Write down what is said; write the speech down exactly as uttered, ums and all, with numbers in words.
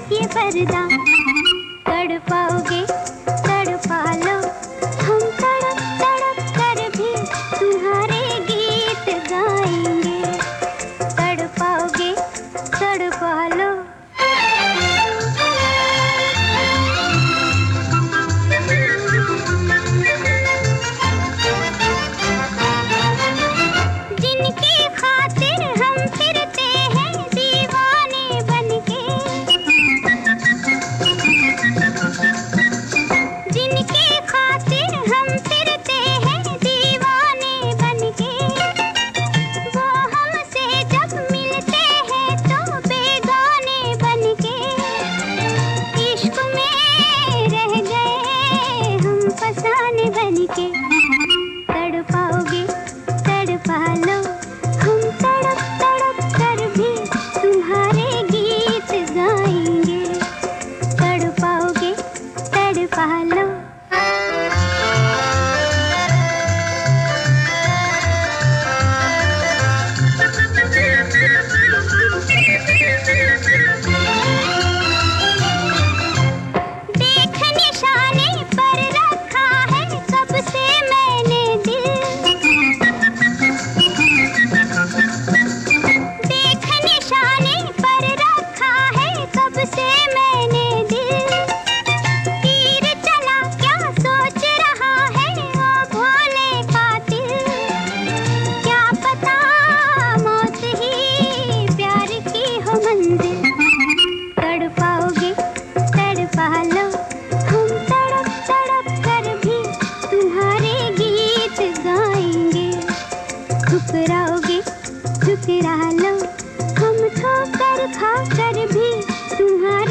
ये पर्दा। तड़पाओगे तड़पा लो, हम तड़प तड़प कर भी तुम्हारे गीत गाएंगे। तड़पाओगे तड़पा लो। जिनकी खातिर हम फिरते हैं दीवाने बनके, जिनकी खातिर हम फिरते हैं दीवाने बनके, वो हमसे जब मिलते हैं तो बेगाने बनके। इश्क में रह गए हम फसाने बनके। तड़पाओगे तड़पा लो, हम तड़प तड़प कर भी तुम्हारे गीत गाएंगे। तड़पाओगे तड़पा लो। देख निशाने पर रखा है कब से मैंने दिल। देख निशाने पर रखा है कब से मैंने दिल। तीर चला क्या सोच रहा है वो भोले कातिल। क्या पता मौत ही प्यार की हो मंजिल। तड़पाओगे तड़पा लो, हम तड़प तड़प कर भी तुम्हारे गीत गाएंगे। ठुकराओगे ठुकरा लो, हम ठोकर खा कर भी तुम्हारे